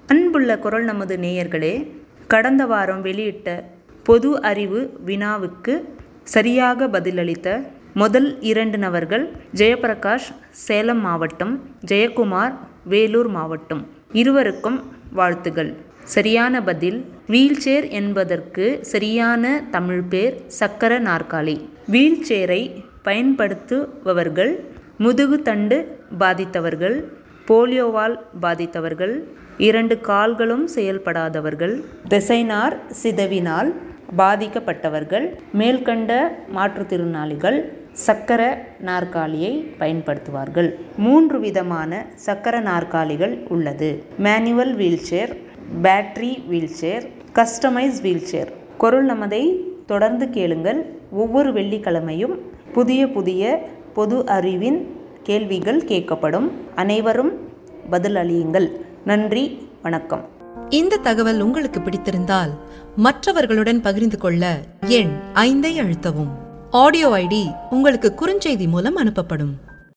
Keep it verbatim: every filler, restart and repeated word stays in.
அன்புள்ள குரல் நமது நேயர்களே, கடந்த வாரம் வெளியிட்ட பொது அறிவு வினாவுக்கு சரியாக பதிலளித்த முதல் இரண்டு நபர்கள் ஜெயபிரகாஷ் சேலம் மாவட்டம், ஜெயக்குமார் வேலூர் மாவட்டம். இருவருக்கும் வாழ்த்துகள். சரியான பதில் வீல்சேர் என்பதற்கு சரியான தமிழ் பேர் சக்கர நாற்காலி. வீல்சேரை பயன்படுத்துபவர்கள் முதுகு தண்டு பாதித்தவர்கள், போலியோவால் பாதித்தவர்கள், இரண்டு கால்களும் செயல்படாதவர்கள், திசைனார் சிதைவினால் பாதிக்கப்பட்டவர்கள், மேல்கண்ட மாற்றுத்திறனாளிகள் சக்கர நாற்காலியை பயன்படுத்துவார்கள். மூன்று விதமான சக்கர நாற்காலிகள் உள்ளது. Manual wheelchair, battery wheelchair, customise wheelchair. குரல் நமதை தொடர்ந்து கேளுங்கள். ஒவ்வொரு வெள்ளிக்கிழமையும் புதிய புதிய பொது அறிவின் கேள்விகள் கேட்கப்படும். அனைவரும் பதில் அளியுங்கள். நன்றி, வணக்கம். இந்த தகவல் உங்களுக்கு பிடித்திருந்தால் மற்றவர்களுடன் பகிர்ந்து கொள்ள எண் ஐந்தை அழுத்தவும். ஆடியோ ஐடி உங்களுக்கு குறுஞ்செய்தி மூலம் அனுப்பப்படும்.